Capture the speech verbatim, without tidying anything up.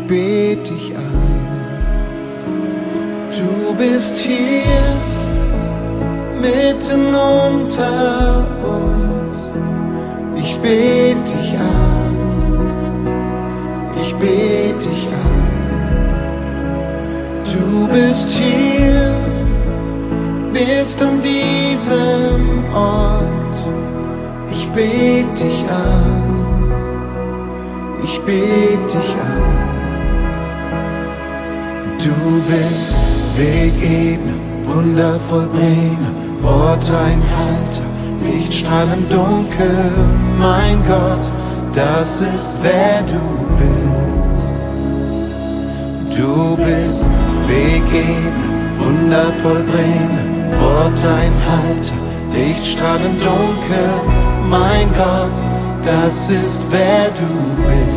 bet dich an. Du bist hier mitten unter uns. Ich bet dich an, ich bet dich an. Du bist hier, wirkst an diesem Ort. Ich bet dich an, ich bet dich an. Du bist Wegebner, Wundervollbringer, Worteinhalter, Lichtstrahl im Dunkel. Mein Gott, das ist wer du bist. Du bist Wegebner, Wundervollbringer, Worteinhalter, Lichtstrahl im Dunkel. Mein Gott, das ist wer du bist.